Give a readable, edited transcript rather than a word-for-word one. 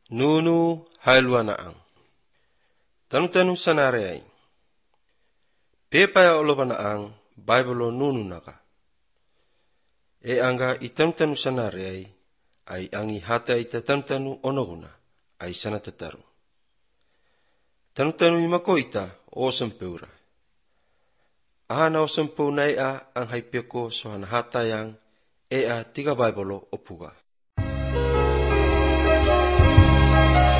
Nunu hailuanaang. Tanu-tanu sanareai. Pepaya olobanaang Bible nunu naka. E anga itanu-tanu sanareai ai angi hata ita tanu-tanu onoguna ai sana tataru. Tanu-tanu imako ita o sempeura. Ahana o sempeu nai a ang haipeko sohana hata yang e a tiga Bible opuga.